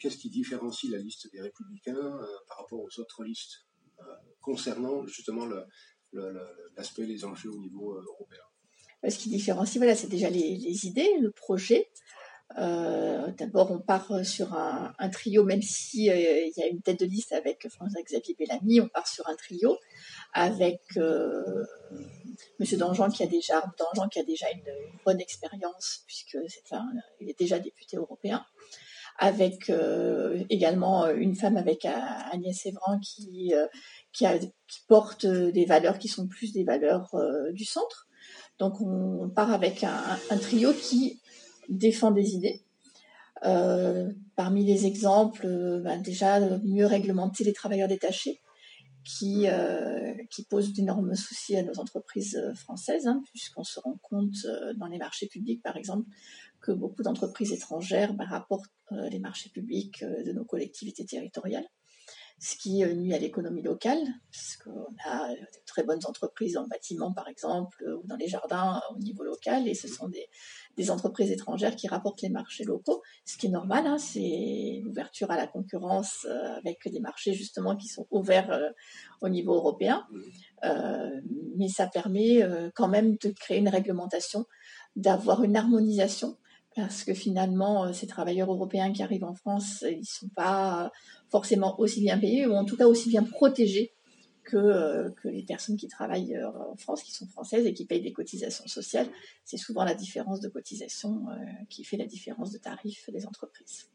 qu'est-ce qui différencie la liste des Républicains par rapport aux autres listes concernant justement l'aspect, les enjeux au niveau européen? Ce qui différencie, voilà, c'est déjà les idées, le projet. D'abord, on part sur un trio, même si il y a une tête de liste avec François-Xavier Bellamy, on part sur un trio avec Monsieur Danjean qui a déjà une bonne expérience puisque il est déjà député européen, avec également une femme avec Agnès Evran qui porte des valeurs qui sont plus des valeurs du centre. Donc on part avec un trio qui défend des idées. Parmi les exemples, déjà mieux réglementer les travailleurs détachés qui posent d'énormes soucis à nos entreprises françaises, puisqu'on se rend compte dans les marchés publics, par exemple, que beaucoup d'entreprises étrangères rapportent les marchés publics de nos collectivités territoriales, ce qui nuit à l'économie locale, parce qu'on a de très bonnes entreprises dans le bâtiment, par exemple, ou dans les jardins au niveau local, et ce sont des entreprises étrangères qui rapportent les marchés locaux, ce qui est normal, c'est l'ouverture à la concurrence avec des marchés justement qui sont ouverts au niveau européen, mais ça permet quand même de créer une réglementation, d'avoir une harmonisation, parce que finalement, ces travailleurs européens qui arrivent en France, ils ne sont pas forcément aussi bien payés, ou en tout cas aussi bien protégés que les personnes qui travaillent en France, qui sont françaises et qui payent des cotisations sociales. C'est souvent la différence de cotisation qui fait la différence de tarif des entreprises.